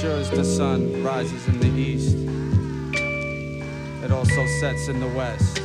sure as the sun rises in the east, it also sets in the west.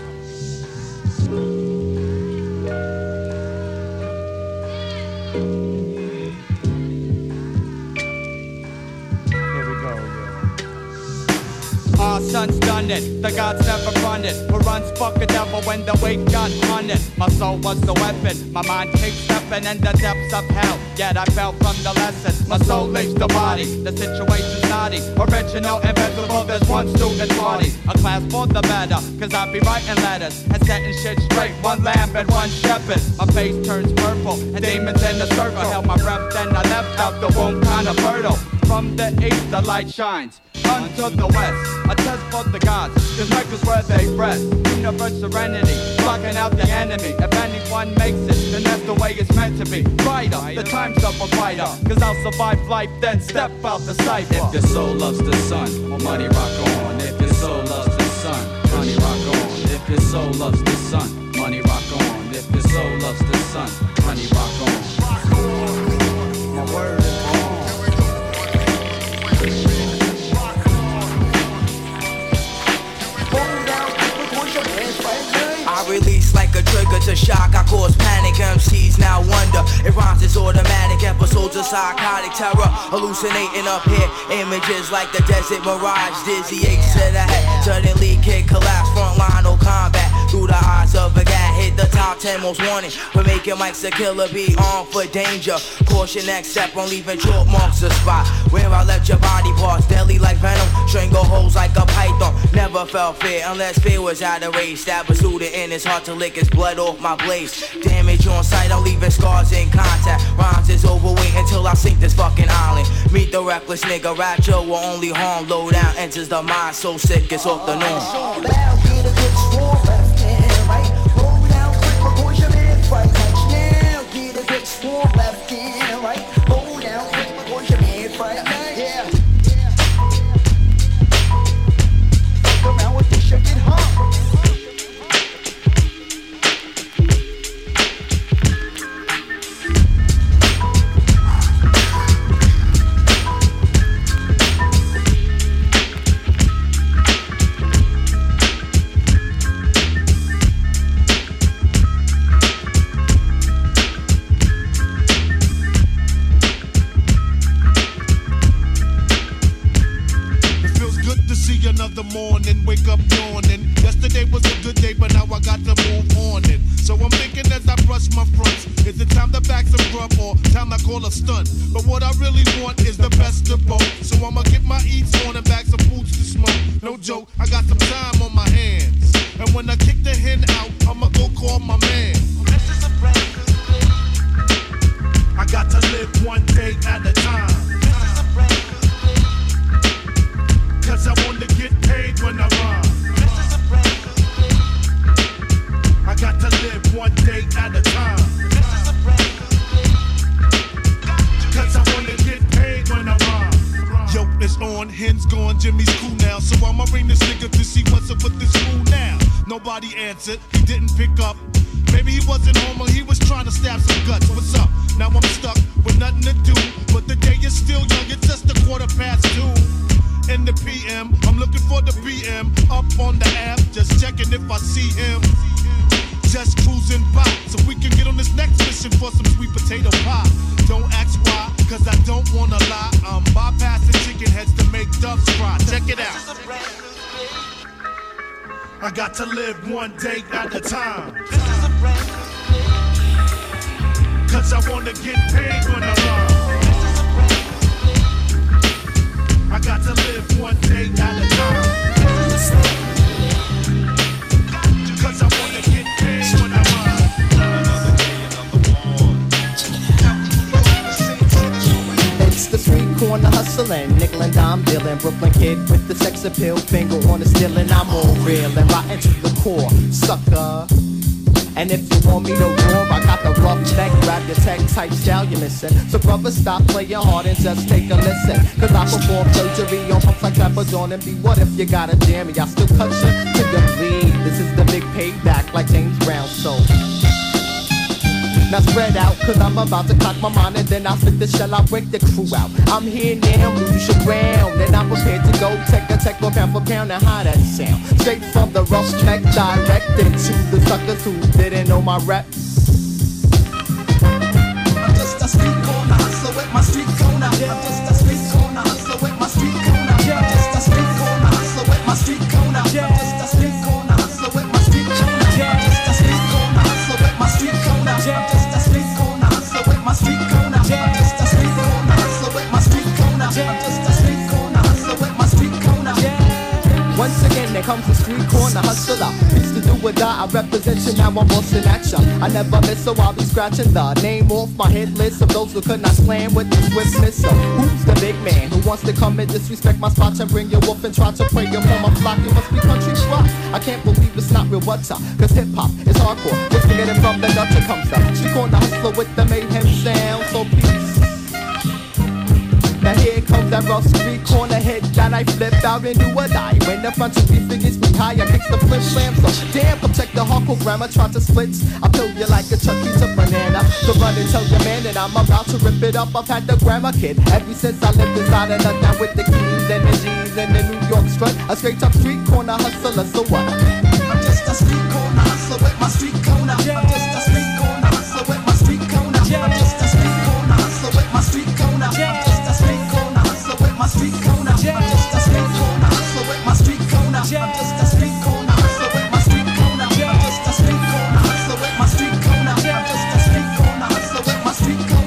Our son's done it, the gods never run it. Who runs fuck a devil when the weight got on it? My soul was the weapon, my mind keeps stepping in the depths of hell. Yet I fell from the lesson, my soul leaves the body. The situation's naughty, original, invincible, there's one student party. A class for the better, cause I be writing letters and setting shit straight. One lamb and one shepherd. My face turns purple and demons in the circle. Held my breath, then I left out the womb kinda fertile. From the east the light shines unto the west. A test for the gods, cause Mecca's where they rest. Universe serenity, blocking out the enemy. If anyone makes it, then that's the way it's meant to be. Brighter, the time's up a fighter, cause I'll survive life, then step out the cipher. If your soul loves the sun, money rock on. If your soul loves the sun, money rock on. If your soul loves the sun, money rock on. If your soul loves the sun, money rock on. My word is on. I release like a trigger to shock, I cause panic. MCs now wonder if rhymes is automatic. Episodes of psychotic terror, hallucinating up here. Images like the desert mirage, dizzy aches to the head. Suddenly kid collapse, front line, no combat. Through the eyes of a guy, hit the top 10 most wanted for making mics a killer, be armed for danger. Caution next step on leaving chalk marks a spot where I left your body parts deadly like venom, strangle holes like a python. Never felt fear unless fear was out of range. Stab a student in his heart to lick his blood off my blades. Damage on sight, I'm leaving scars in contact. Rhymes is overweight until I sink this fucking island. Meet the reckless nigga, rapture will only harm. Low down enters the mind, so sick it's off the norm. Right, roll down quick, record your man right. Touch now, get a good swarm left in, right. Roll down quick, record your man right. Yeah. Fuck around with this shit, get hot. Morning, wake up yawning. Yesterday was a good day, but now I got to move on it. So I'm thinking as I brush my fronts, is it time to back some grub or time to call a stunt? But what I really want is the best of both. So I'ma get my eats on and back some foods to smoke. No joke, I got some time on my hands. And when I kick the hen out, I'ma go call my man. This is a brand new day. I got to live one day at a time. This is a brand new day. Cause I want to get paid when I rhyme. This is a brand new day. I got to live one day at a time. This is a brand new day. Cause I want to get paid when I rhyme. Yo, it's on, hen's gone, Jimmy's cool now. So I'ma ring this nigga to see what's up with this fool now. Nobody answered, he didn't pick up. Maybe he wasn't home or he was trying to stab some guts. What's up? Now I'm stuck with nothing to do. But the day is still young, it's just 2:15. In the PM, I'm looking for the PM. Up on the app, just checking if I see him. Just cruising by, so we can get on this next mission for some sweet potato pie. Don't ask why, cause I don't wanna lie. I'm bypassing chicken heads to make doves fry. Check it out. I got to live one day at a time. This is a brand new day. Cause I wanna get paid when I rhyme. I got to live one day at a time. Cause I wanna get paid when I rhyme. Another day, another war. It's the street corner hustling, nickel and dime dealing. Brooklyn kid with the sex appeal, finger on the stealing. I'm all real and rotten to the core, sucker. And if you want me to roar, I got the rough neck, grab your tech type style you missing. So brothers, stop playing hard and just take a listen. Cause I perform surgery on pumps like Pepper Dawn and be what if you got a jam and I still cut you to the bleed. This is the big payback like James Brown, so Now spread out, cause I'm about to cock my mind and then I'll spit the shell, I'll break the crew out. I'm here now, lose your ground, and I'm prepared to go take a techno pound for pound and how that sound. Straight from the rough neck, directed to the suckers who didn't know my rep. I'm just a street corner hustler with my street corner. I'm just a street corner hustler with my street corner. I'm just a street corner hustler with my street corner. I'm just a street corner hustler with my street corner. I'm just a street corner hustler with my street corner. I'm just a street corner hustler with my street corner. I'm just a street corner hustler with my street corner. I'm just a street corner hustler with my street corner. Once again, there comes the street corner hustler. Used to do or die, I represent you, now I'm lost in action. I never miss, so I'll be scratching the name off my hit list of those who could not slam with the swiftness. So who's the big man who wants to come and disrespect my spots and bring your wolf and try to prey upon my flock? You must be country rock. I can't believe it's not real what's up, cause hip hop is hardcore. Just to get it from the gutter comes the street corner hustler with the mayhem sound. So peace. Now here comes that rough street corner hit that I flip out and do or die. When the front of me figures me high, I kicks the flip slam. So damn, come check the hardcore grammar, try to split. I peel you like a Chucky to banana. So run and tell your man that I'm about to rip it up. I've had the grammar kid ever since I lived inside of London with the keys and the G's and the New York strut. A straight up street corner hustler, so what? I'm just a street corner hustler with my street corner. I'm just a street corner hustler with my street corner. I'm just a street corner hustler with my street corner. I'm just a street corner hustler with my street corner. I'm just a street corner hustler with my street corner. I'm just a street corner hustler with my street corner. I'm just a street corner hustler with my street corner. I'm just a street corner hustler with my street corner.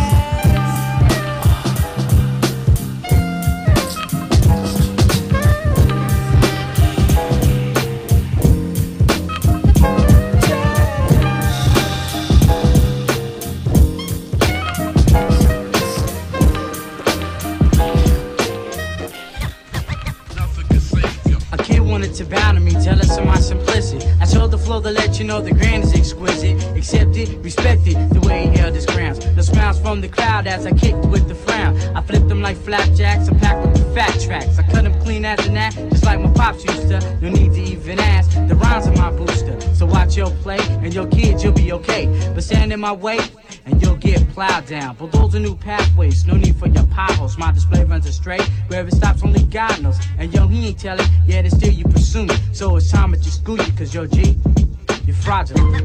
To bow to me, jealous of my simplicity. I showed the flow to let you know the grand is exquisite. Accept it, respect it, the way he held his grounds. The smiles from the crowd as I kicked with the frown. I flipped them like flapjacks, I packed with the fat tracks. I cut them clean as an act, just like my pops used to. No need to even ask, the rhymes are my booster. So watch your play, and your kids, you'll be okay. But stand in my way, and you'll get plowed down. Bulldoze new pathways, no need for your potholes. My display runs astray, where it stops only God knows. And yo, he ain't telling, yet it's still you pursue me. So it's time to just school you, cause yo G, you're fraudulent.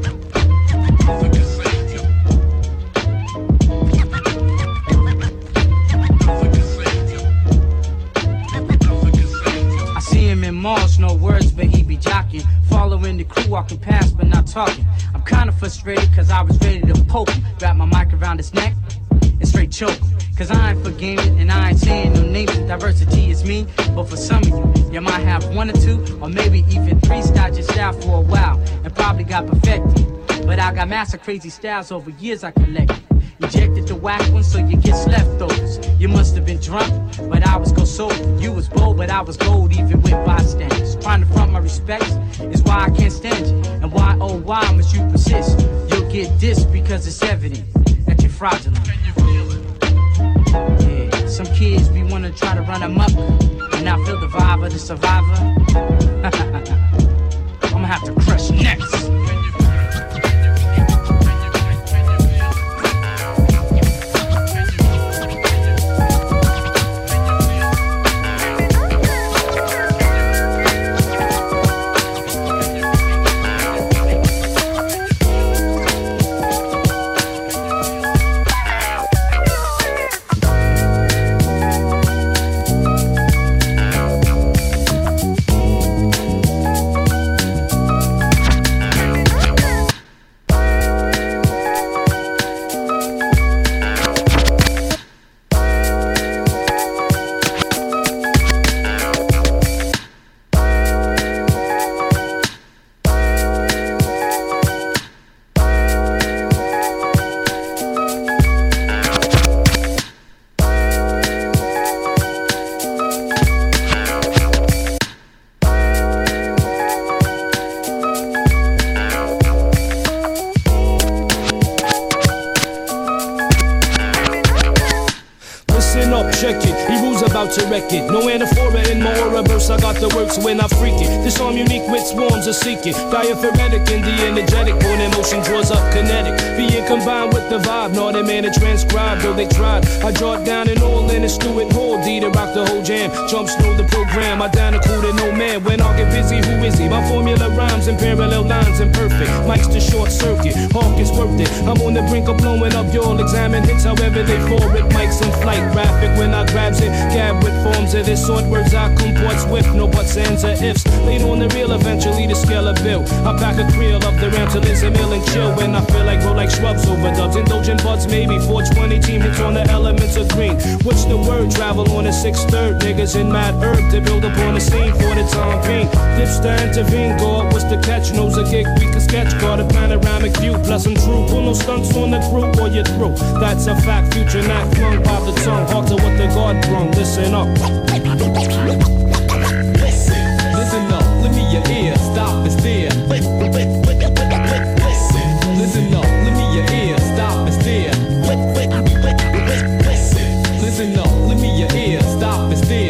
I see him in malls, no words, but he be jocking. Following the crew, walking past, but not talking. I'm kinda frustrated, cause I was ready to poke him. Wrap my mic around his neck and straight choke him. Cause I ain't for gaming and I ain't saying no names. Diversity is me, but for some of you might have one or two, or maybe even three styles your style for a while, and probably got perfected. But I got master crazy styles over years I collected. Ejected the whack ones so you get leftovers. You must have been drunk, but I was go sober. You was bold, but I was gold, even with bystanders. Trying to front my respects is why I can't stand you. And why, oh why must you persist? You'll get dissed because it's evident that you're fraudulent. Yeah, some kids be wanna try to run them up, and I feel the vibe of the survivor. I'ma have to crush next. Listen up, check it. He rules about to wreck it. No anaphora in my aura burst. I got the works when I freak it. This arm unique with swarms of seeking. Diaphoretic and the energetic. Born emotion draws up kinetic. Being combined with the vibe. Not a man to transcribe, though they tried. I draw it down and all in a stew it whole. D to rock the whole jam. Jumps through the program. I down a cool to no man. When I get busy, who is he? My formula rhymes and parallel lines and perfect. Mike's the short circuit. Hawk is worth it. I'm on the brink of blowing up. You'll examine hits however they fall with mics in flight. Graphic when I grabs it. Gab with forms of this sort. Words I comport swift. No buts, ands, or ifs. Laid on the reel, eventually the scale of bill. I pack a creel of the ram to listen, mill and chill. When I feel like grow like shrubs over dubs. Indulgent buds maybe. 420 team hits on the elements of green. What's the word? Travel on a 6/3. Niggas in mad herb to build upon the scene for the time being. Dips to intervene. God, what's the catch? Knows a gig we can sketch. Got a panoramic view. Plus I'm true. Pull no stunts on the group or you're through. That's a fact. Future not flung by the tongue. Heart to what the God brung. Listen up. Listen up. Let me your ear. Stop and stare. Listen up. Let me your ear. Stop and stare. Listen up. Let me your ear. Stop and stare.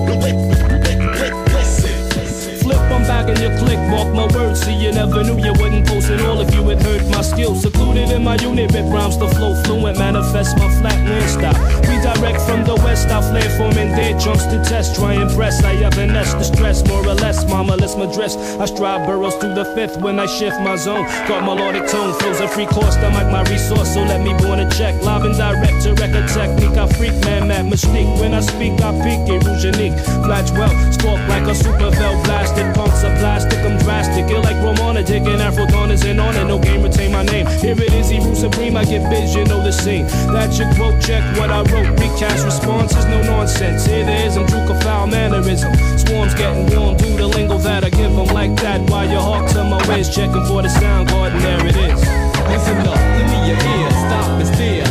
I'm back in your click, mark my words. See, you never knew you wouldn't post it all if you had heard my skills. Secluded in my unit, rip rhymes to flow fluent, manifest my flatland style. Redirect from the west, I flare forming dead chunks to test. Try and press, I evanesce the stress, more or less. Mama, let's my dress. I strive burrows through the fifth when I shift my zone. Got melodic tone, flows a free course, I like my resource, so let me born a check. Live and direct to record technique, I freak, man, mad mystique. When I speak, I peak, it rouge unique. Flash well, spark like a super bell blasted. Pumps of plastic, I'm drastic. Ill like Romana, taking Afro Donners and on it. No game, retain my name. Here it is, Hebrew Supreme. I get biz, you know the scene. That's your quote, check what I wrote. Recast responses, no nonsense. Here there is, I'm Duke of foul mannerism. Swarms getting warm, do the lingo that I give them like that. While your heart to my ways, checking for the sound guard, and there it is. Listen up, let me your ear. Stop and stare.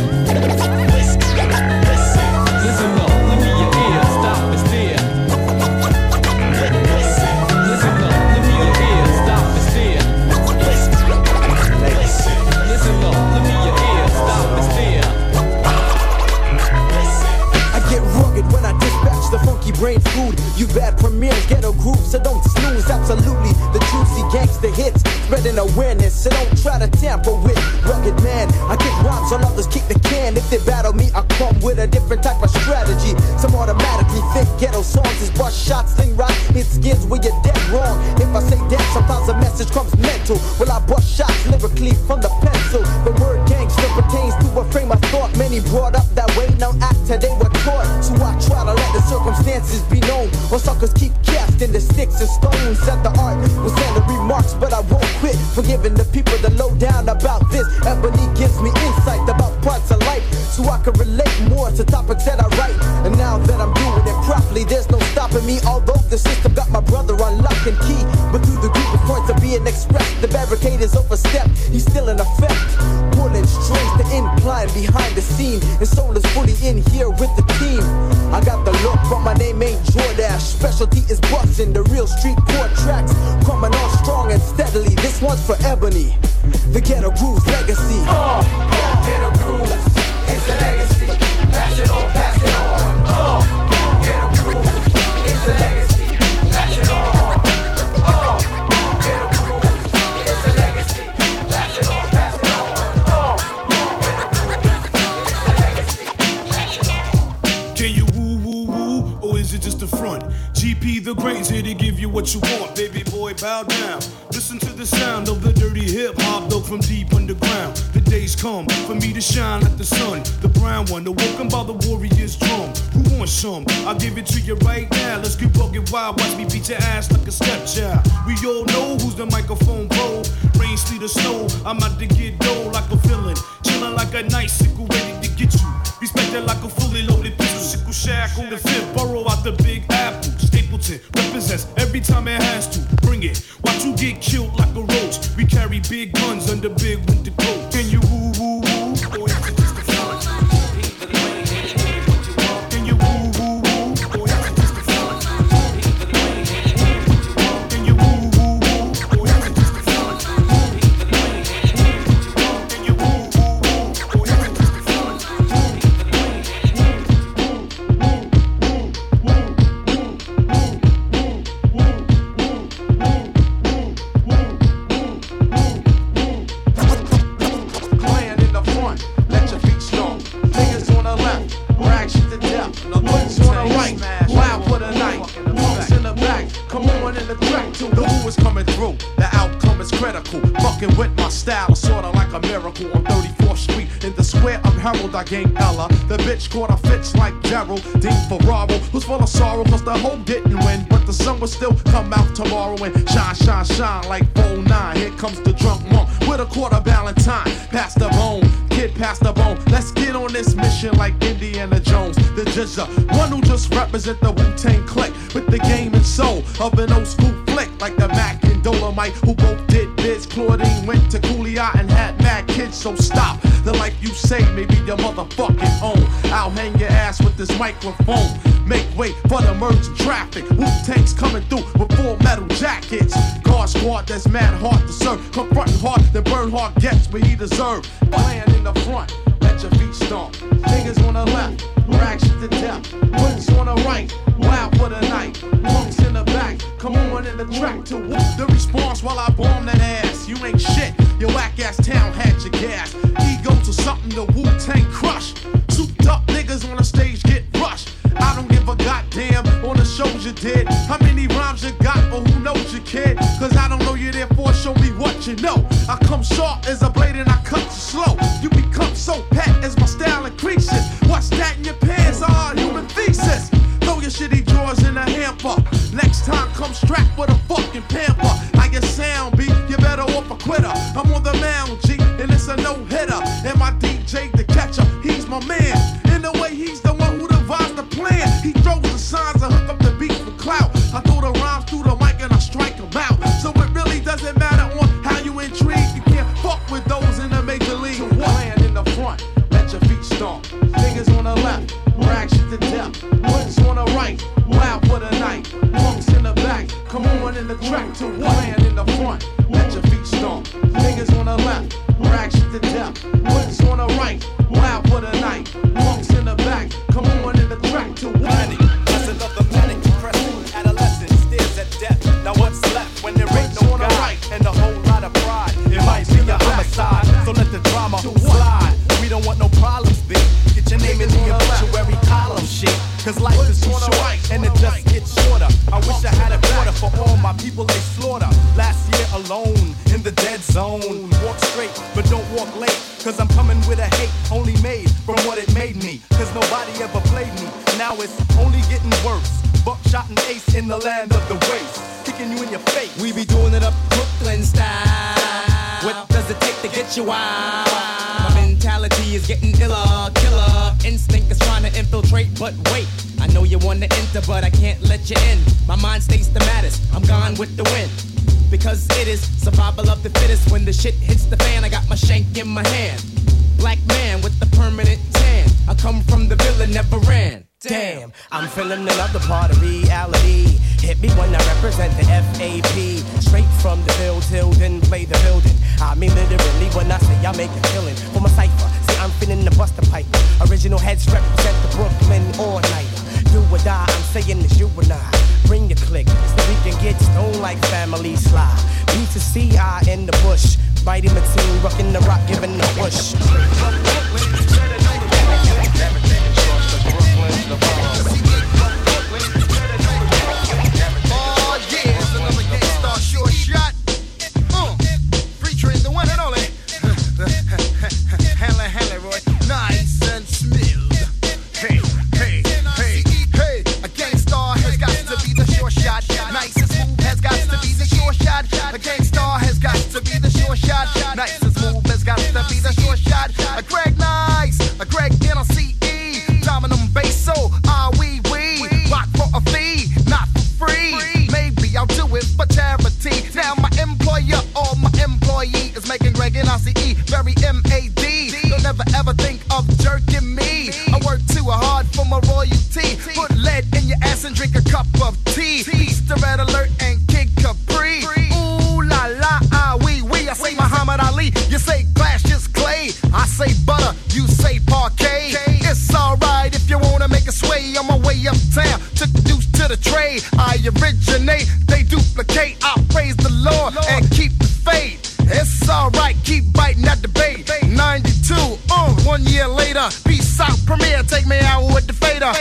Listen up, let me your ear. Stop and stare. When I dispatch the funky brain food, you bad premieres, ghetto groups, so don't snooze. Absolutely, the juicy gangster hits, spreading awareness, so don't try to tamper with rugged man. I kick rhymes while others kick the can. If they battle me, I come with a different type of strategy. Some automatically think ghetto songs is bust shots, sling rock, hit skins where you're dead wrong. If I say that, sometimes the message comes mental. Well, I bust shots lyrically from the pencil. The word gangster pertains to a frame of thought. Many brought up that way, now act till they were taught. So I try to let the circumstances be known, or suckers keep casting the sticks and stones at the art with standard remarks, but I won't quit forgiving the people that low down about this. Ebony gives me insight about parts of life, so I can relate more to topics that I write. And now that I'm doing it properly, there's no stopping me. Although the system got my brother on lock and key, but through the group of points are being expressed, the barricade is overstepped. He's still in effect, pulling strings to incline behind the scene, and soul is fully in here with the team. I got the look, but my name ain't Jordash. Specialty is busting the real street court tracks, coming on strong and steadily. This one's for Ebony, the Ghetto Grooves legacy. Ghetto Grooves is the legacy. Pass it on, pass it on. Ghetto Grooves is the legacy. Pass it on. Ghetto Grooves is the legacy. Pass it on, pass it on. Can you woo woo woo, or is it just a front? GP the Great's here to give you what you want. Baby boy, bow down. Listen to the sound of the dirty hip hop, though from deep underground. The days come for me to shine like the sun. The brown one, awoken by the warrior's drum. Who wants some? I'll give it to you right now. Let's get rugged wild. Watch me beat your ass like a stepchild. We all know who's the microphone pro. Rain, sleet, or snow. I'm out to get dough like a villain. Chillin' like a nice sickle ready to get you. Respected like a fully loaded pistol. Sickle shack on the fifth. Burrow out the Big Apple. Stapleton represents every time it has to. Bring it. Watch you get killed like a roach. We carry big guns under big winter coats. Can you woo woo woo? Or is it just a front? Can you woo woo woo? Or is it just a front? Can you woo woo woo? Or is it just a front? Can you woo woo woo? Or is it just a front? the left, rags to the depth. The boots on the right, loud for the night. Punks in the back, come on in the track too. The who is coming through, the outcome is critical. Fucking with my style, sorta like a miracle. On 34th Street, in the square of Herald, I gained Ella. The bitch caught a fits like Gerald. Dean Ferraro, who's full of sorrow, cause the hoe didn't win. But the sun will still come out tomorrow and shine, shine, shine like 09. Here comes the drunk monk with a quarter Valentine. Pass the bone, kid, pass the bone. Let's get on this mission like Indiana Jones. The Jizza, one who just represent the Wu-Tang clique with the game and soul of an old school flick like the Mac and Dolomite, who both did biz. Claudine went to Cooley and had mad kids, so stop. The life you say may be your motherfucking own. I'll hang your ass with this microphone. Make way for the merging traffic. Wu-Tang's coming through with full metal jackets. Guard squad that's mad hard to serve. Confronting hard, then Bernhard gets what he deserves. Playing in the front, let your feet stomp. Fingers on the left, rags to the depth. Boots on the right, wild for the night. Punks in the back, come on in the track to whoop the response while I bomb that ass. You ain't shit, your whack ass town had your gas. Ego to something the Wu-Tang crush. Souped up niggas on the stage get rushed. I don't give a goddamn on the shows you did. How many rhymes you got or who knows you, kid? Cause I don't know you, therefore show me what you know. I come sharp as a blade and I cut you slow. You become so pat as my style increases. What's that in your pants? Ah, human thesis. Throw your shitty drawers in a hamper. Next time come strapped with a fucking pamper. How your sound be? You better off a quitter. I'm on the mound, G, and it's a no-hitter. And my DJ, the catcher, he's my man. In the way he's the one who devised the plan. He throws the signs and hook up the beat for clout. I throw the rhymes through the mic and I strike them out. So it really doesn't matter on how you intrigue. You can't fuck with those in the major league. Playing in the front, let your feet stomp. Fingers on the left, rags to the depth. Boots on the right, wild for the night. Punks in the back, come on in the track to playing in the front, let your feet stomp. Fingers on the left, rags to the depth. Boots on the right, wild for the night. Punks in the back, come on in the track to Manic, lesson of the manic depressing adolescent stares at death. Now what's left when there ain't no God and a whole lot of pride? It might be a homicide, so let the drama slide. We don't want no problems, bitch. Get your name in the obituary column, shit. Cause life is too short and it just gets shorter. I wish I had a quarter for all my people they slaughter. Last year alone in the dead zone. Walk straight, but don't walk late. Cause I'm coming with a hate only made from what it made me. Cause nobody ever played me. Now it's only getting worse. Buckshot and ace in the land of the waste. Kicking you in your face. We be doing it up Brooklyn style. What does it take to get you out? My mentality is getting iller, killer. Instinct is trying to infiltrate, but wait. I know you want to enter, but I can't let you in. My mind stays the maddest, I'm gone with the wind. Because it is survival of the fittest. When the shit hits the fan, I got my shank in my hand. Black man with the permanent tan. I come from the villain, never ran. Damn, I'm feeling another part of reality. Hit me when I represent the FAP. Straight from the field till then play the building. I mean literally when I say I make a killing. For my cipher, see I'm finna the Buster Pipe. Original heads represent the Brooklyn all-nighter. Do or die, I'm saying it's you and I. Bring your click so we can get stoned like family slide. B2CI in the bush. Biting my team, rocking the rock, giving the push. Oh yeah, it's another Gangstar short shot. Featuring the one and only Hanley Roy, nice and smooth. Hey, hey, hey, hey. A Gangstar has got to be the short shot. Nice and smooth has got to be the short shot. A Gangstar has got to be the short shot. Nice and smooth has got to be the short shot. A Greg Nice, a Greg NLCE, Dominum Basso, we rock for a fee, not for free. Maybe I'll do it for charity. Now my employer or my employee is making Greg NLCE very MAD. Don't ever ever think of jerking me. I work too hard for my royalty. Put lead in your ass and drink a cup of tea. Easter Red Alert and Kid Capri. Ooh la la, we. I say Muhammad Ali, you say glass just clay. I say butter, you say parquet. It's alright if you wanna make a sway. On my way uptown, took the deuce to the trade. I originate, they duplicate. I praise the Lord and keep the faith. It's alright, keep biting at the bait. 92, 1 year later, peace South Premiere, take me out with the fader.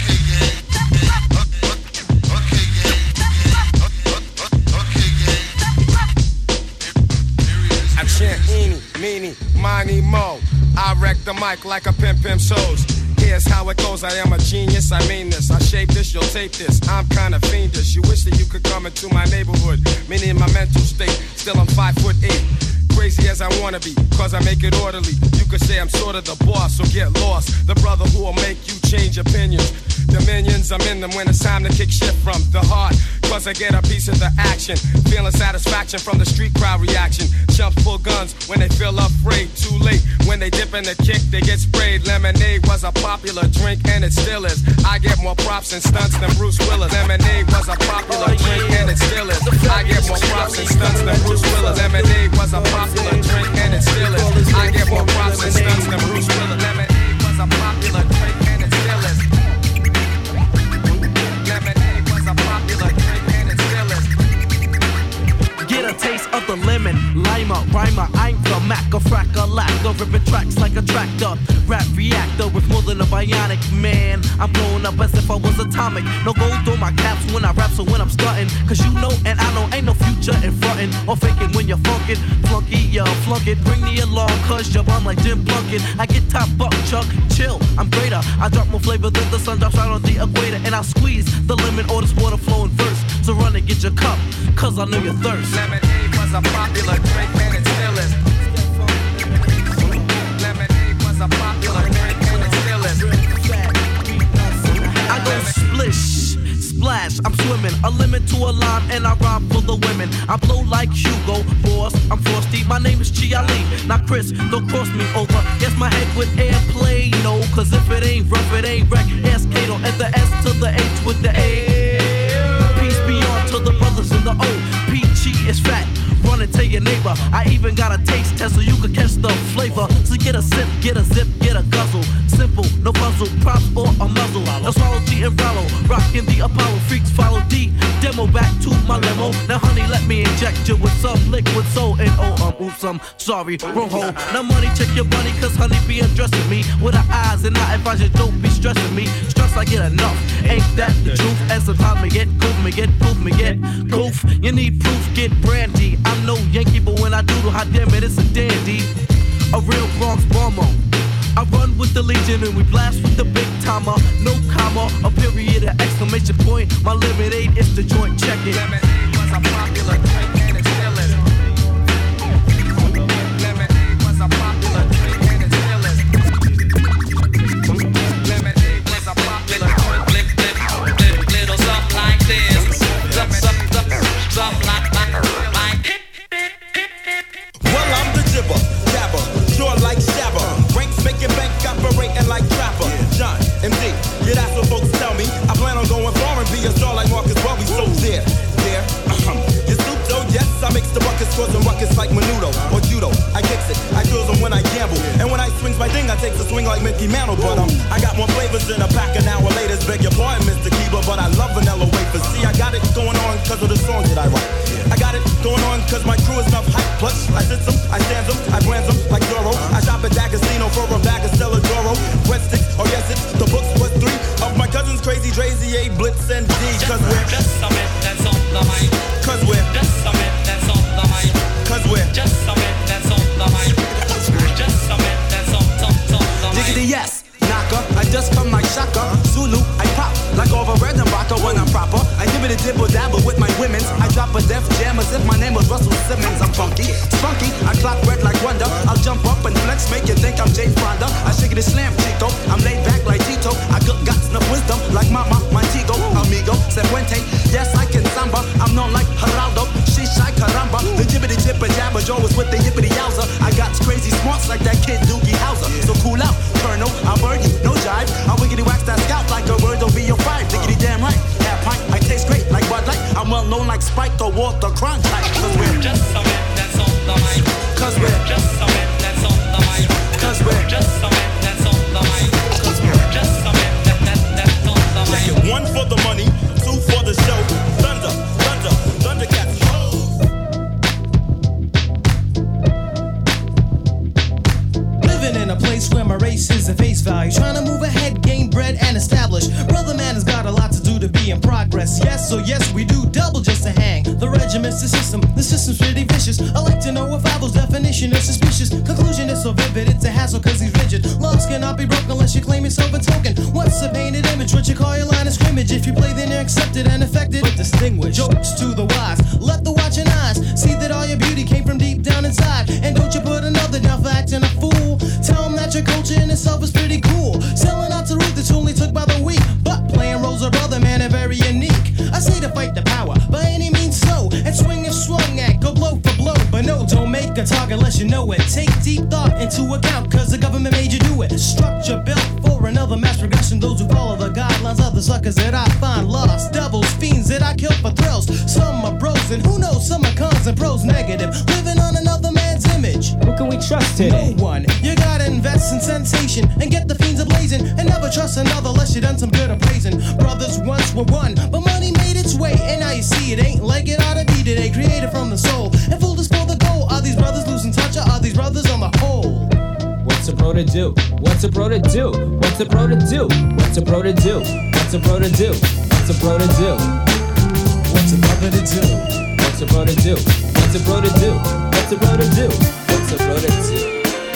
I chant eeny, meeny, miny, mo. I wreck the mic like a pimp shows. Here's how it goes, I am a genius, I mean this. I shape this, you'll tape this, I'm kinda fiendish. You wish that you could come into my neighborhood. Meaning my mental state, still I'm 5'8". Crazy as I wanna be, cause I make it orderly. You could say I'm sort of the boss, so get lost. The brother who will make you change opinions. Dominions, I'm in them when it's time to kick shit from the heart. Cause I get a piece of the action. Feeling satisfaction from the street crowd reaction. Chumps pull guns when they feel afraid. Too late, when they dip in the kick, they get sprayed. Lemonade was a popular drink and it still is. I get more props and stunts than Bruce Willis. Lemonade was a popular drink and it still is. I get more props and stunts than Bruce Willis. Lemonade was a popular drink and it still is. I get more props and stunts than Bruce Willis. Lemonade was a popular drink and it still is. Lemonade was a popular drink and it still is. Get a taste of the lemon, limer, rhymer. I'm the Mac, a frack, a lack of ripping tracks like a tractor. Rap reactor with more than a bionic man. I'm blowing up as if I was atomic. No gold through my caps when I rap, so when I'm stunting. Cause you know and I know ain't no future in frontin' or faking when you're funkin'. Flunky, yeah, flunk it. Bring me along, cause you're on like Jim Plunkett. I get top buck, Chuck, chill, I'm greater. I drop more flavor than the sun drops out on the equator. And I squeeze the lemon or this water flowing first. So run and get your cup, cause I know you're thirsty. Lemonade was a popular drink and it still is. Lemonade was a popular drink and it still is. I go splish, splash, I'm swimming. A limit to a line and I rhyme for the women. I blow like Hugo Boss, I'm frosty. My name is Chi Ali, not Chris, don't cross me over. Yes, my head with airplane, no. Cause if it ain't rough, it ain't wreck. Ask Kato at the S to the H with the A. Peace be on to the brothers in the O. Peachy is fat. Run and tell your neighbor. I even got a taste test so you can catch the flavor. So get a sip, get a zip, get a guzzle. Simple, no puzzle, props or a muzzle. No swallow G and Rollo. Rockin' the Apollo freaks, follow D. Demo back to my limo. Now honey, let me inject you with some liquid soul. And oops, I'm sorry, wrong hole. Now money, check your money, cause honey be undressing me. With her eyes and I advise you don't be stressing me. Stress I get enough, ain't that the truth? And sometimes me get goof, me get poof, me get goof. You need proof, get brandy. I'm no Yankee, but when I doodle, hot damn it, it's a dandy. A real Bronx bomber. I run with the Legion and we blast with the big timer. No comma, a period, an exclamation point. My lemonade is the joint, check it. Lemonade was a popular drink and it still is. Lemonade was a popular drink and it still is. Lemonade was a popular drink. Little something like this. Something like well, I'm the jibber, jabber, sure like Shabba. Ranks making bank, operating like Trapper. John, MD, yeah, that's what folks tell me. I plan on going far and be a star like Marcus Welby. So there, you soup though, yes, I mix the buckets, causing ruckus like Menudo or Judo. I kicks it, I drills them when I gamble. And when I swings my ding, I takes a swing like Mickey Mantle. But I got more flavors than a pack of now or laters. Beg your pardon, Mr. Keebler, but I love vanilla wafers. See, I got it going on cause of the songs that I write. I got it going on cause my crew is enough hype. Plus, I sit them, I stand them, I brand them like Doro. I shop at D'Agostino for a bag of Stella Doro. Bread sticks, oh yes, it's the books plus 3 of my cousins, Crazy Drazy, A, Blitz, and D. Cause we're just a bit, that's on the mind. Cause we're just a bit, that's on the mind. Cause we're just a bit, that's on the mind. Just a bit, that's on the mind. Diggity yes. Knocker, I just come like Shaka. Zulu, I pop like over red and rocker when I'm proper. I give it a dibble dabble with my women's. I drop a def jam as if my name was Russell Simmons. I'm funky, spunky, I clock red like Wonder. I'll jump up and flex, make you think I'm Jay Fonda. I shake it a slam, Chico. I'm laid back like Tito. I got enough wisdom like Mama, Montego, Amigo, Sepuente. Yes, I can samba. I'm known like Geraldo. Shishai Caramba. The jibbity jibber jabber Joe is with the yippity yowza. I got crazy smarts like that kid Doogie Howser. So cool out, Colonel. I'll burn you, no jive. I'll wiggity wax that scalp like a bird will be your five. Diggity damn right. Half pint, I taste great like Bud Light. I'm well known like Spike or Walter Cronkite. Cause we're just a bit, that's on the mind. Cause we're just a bit, that's on the mind. Cause we're just a bit, that's on the mind. and established. Brother man has got a lot to do to be in progress. Yes, so yes, we do double just to hang. The regiment's the system's pretty vicious. I like to know if Abel's definition is suspicious. Conclusion is so vivid, it's a hassle cause he's rigid. Laws cannot be broken unless you claim yourself a token. What's a painted image? What you call your line of scrimmage? If you play, then you're accepted and affected, but distinguished. Jokes to the wise, let the watching eyes see that all your beauty came from deep down inside. And don't you put another down for acting a fool. Tell them that your culture in itself is pretty cool. Selling out to root that's only took by the week, but playing roles of brother man are very unique. I say to fight the power by any means so, and swing if swung at, go blow for blow. But no, don't make a target unless you know it. Take deep thought into account, cause the government made you do it. Structure built for another mass progression. Those who follow the guidelines are the suckers that I find lost. Devils, fiends that I kill for thrills. Some are bros and who knows, some are cons and pros negative. Living on another man's image. Who can we trust today? No one. You gotta invest in sensation and get the fiends ablazing. And never trust another unless you done some good appraising. Brothers once were one, but money made its way. And now you see it ain't like it ought to be today. Created from the soul and fooled us for the goal. Are these brothers losing touch or are these brothers on the whole? What's a bro to do? What's a bro to do? What's a bro to do? What's a bro to do? What's a bro to do? What's a bro to do? What's a brother to do? What's a bro to do? What's a bro to do? What's a bro to do? What's a bro to do?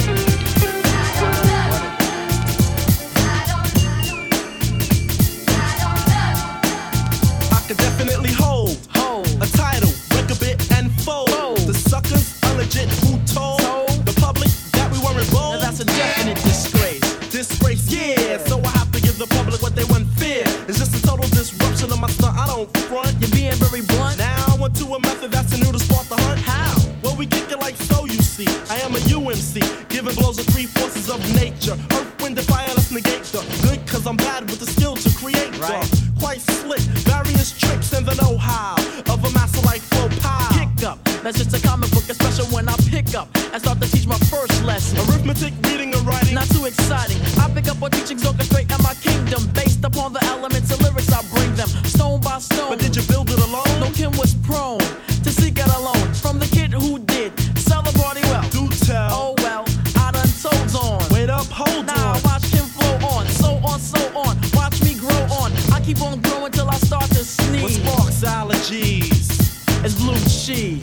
I could definitely hold a title, break a bit and fold. The suckers are legit who told the public that we weren't bold. Now that's a definite disgrace. Disgrace, yeah. So I have to give the public what they want fear. It's just a total disruption of my stunt. I don't front. You're being very blunt. Now I went to a method that's new to spark the hunt. How? Well, we kick it like so, you see. I am a UMC, giving blows of three forces of nature. Earth, wind, and fire, let's negate the good, cause I'm bad with the skill to create the quite slick, various tricks and the know-how of a master like Flow Pow. Kick up, that's just a comic book, especially when I pick up and start to teach my first lesson. Arithmetic, reading, and writing. Not too exciting. I pick up what teachings orchestrate at my kingdom, based upon the elements and lyrics I bring them, stone by stone. But did you build it alone? No, Kim was prone to seek out alone from the kid who did sell the party well. Do tell. Oh well, I done told on. Wait up, hold now, on. watch him flow on, so on, so on. Watch me grow on. I keep on growing till I start to sneeze. What sparks allergies? It's blue cheese.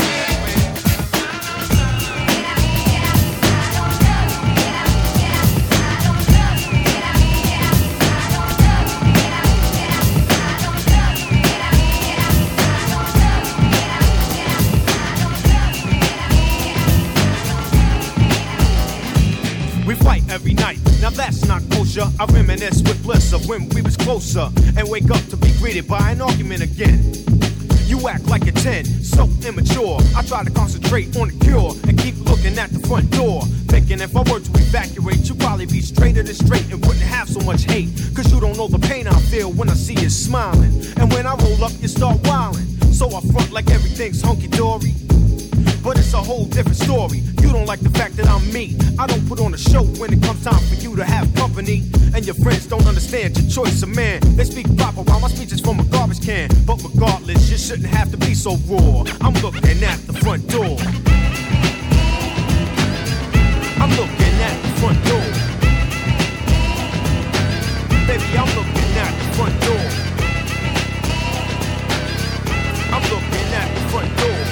We fight every night, now that's not kosher. I reminisce with bliss of when we was closer, and wake up to be greeted by an argument again. You act like a 10, so immature. I try to concentrate on the cure and keep looking at the front door, thinking if I were to evacuate, you'd probably be straighter than straight and wouldn't have so much hate. Cause you don't know the pain I feel when I see you smiling, and when I roll up you start wilding. So I front like everything's hunky-dory, but it's a whole different story. You don't like the fact that I'm me. I don't put on a show when it comes time for you to have company. And your friends don't understand your choice of man. They speak proper while my speech is from a garbage can. But regardless, you shouldn't have to be so raw. I'm looking at the front door. I'm looking at the front door. Baby, I'm looking at the front door. I'm looking at the front door.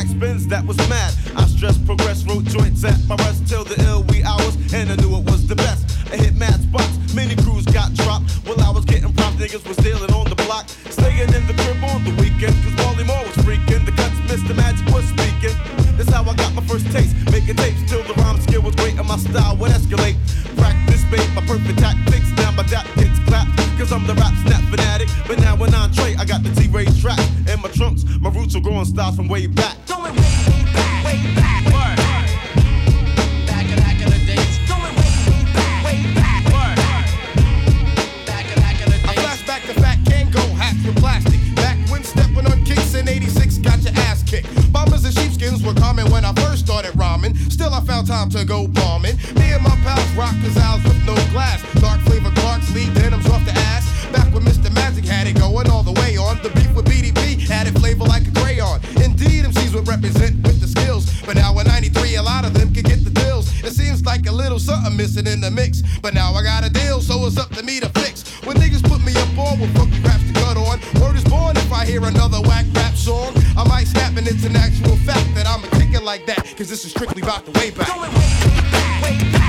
backspins, that was mad. I stressed, progressed, wrote joints at my rest till the ill wee hours, and I knew it was the best. I hit mad spots, many crews got dropped. While I was getting propped, niggas was dealing on the block. Staying in the crib on the weekend, cause Wally Moore was freaking. The cuts, Mr. Magic was speaking. That's how I got my first taste, making tapes till the rhyme skill was great and my style would escalate. Practice made my perfect tactics, now my dap kids clap, cause I'm the rap snap fanatic. But now when I entree, I got the T-Ray trap in my trunks. My roots are growing styles from way back. Going way back, way back. Word. Back in the days. Going way back. Word. Back in the days. I flash back to Fat Kango hats with plastic. Back when stepping on kicks in 86, got your ass kicked. Bombers and sheepskins were common when I first started rhyming. Still I found time to go bombing. Me and my pals rock Cazals with no glass. Dark flavor Clarks, lead denims off the ass. Back when Mr. Magic had it going all the way on. The beef with BDP had it flavor like a crayon. Indeed, MCs would represent with the skills. But now in 93, a lot of them can get the deals. It seems like a little something missing in the mix. But now I got a deal, so it's up to me to fix. When niggas put me up on with funky raps to cut on, word is born if I hear another whack rap song. I might snap and it's an actual fact that I'm a kicker like that. Cause this is strictly about the way back. Going way back.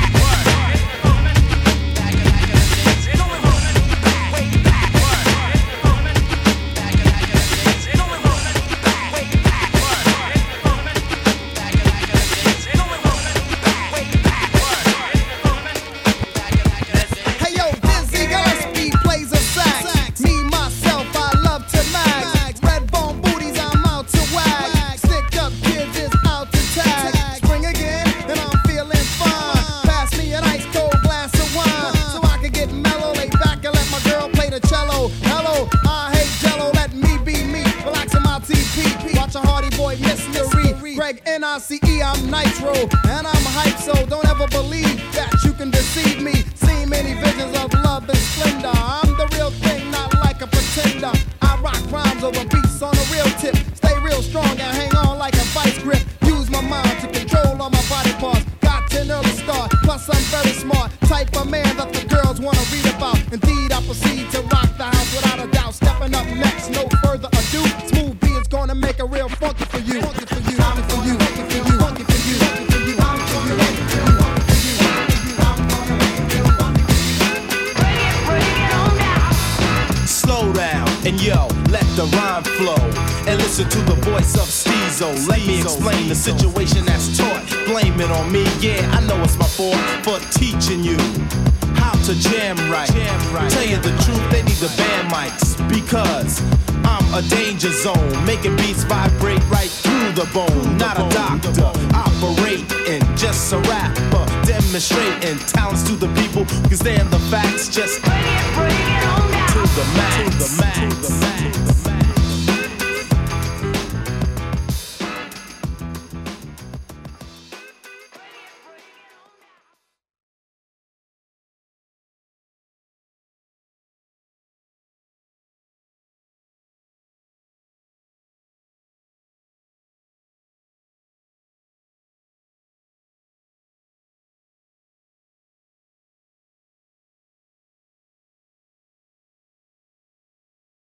N-I-C-E, I'm Nitro, and I'm hype, so don't ever believe that you can deceive me. Seen many visions of love and splendor. I'm the real thing, not like a pretender. I rock rhymes over beats on a real tip. Stay real strong and hang on like a vice grip. Use my mind to control all my body parts. Got an early start, plus I'm very smart. Type of man that the girls wanna read about. Indeed, I proceed to rock the house without a doubt. Stepping up next, no further ado. Smooth B is gonna make it real funky for you. Funky for you. Slow down and yo, let the rhyme flow and listen to the voice of Steezo. Let me explain the situation that's taught. Blame it on me, yeah, I know it's my fault for teaching you how to jam right. Tell you the truth, they need the band mics because I'm a danger zone, making beats vibrate right through the bone. Not a doctor, operating, just a rapper, demonstrating talents to the people who can stand the facts. Just bring it on.